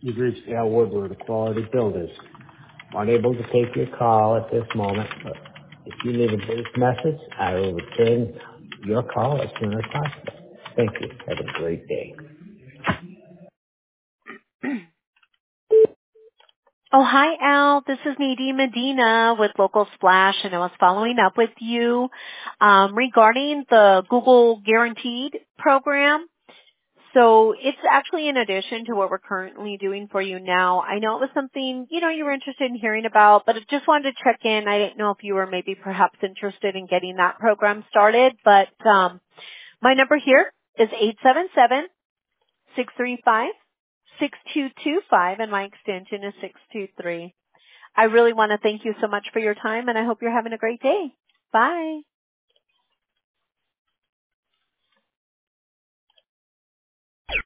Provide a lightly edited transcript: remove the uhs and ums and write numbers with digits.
You've reached Al Woodward, Quality Builders. Unable to take your call at this moment, but if you leave a brief message, I will return your call as soon as possible. Thank you. Have a great day. Oh, hi, Al. This is Nadine Medina with Local Splash, and I was following up with you regarding the Google Guaranteed program. So it's actually in addition to what we're currently doing for you now. I know it was something, you were interested in hearing about, but I just wanted to check in. I didn't know if you were maybe perhaps interested in getting that program started, but my number here is 877-635-6225, and my extension is 623. I really want to thank you so much for your time, and I hope you're having a great day. Bye.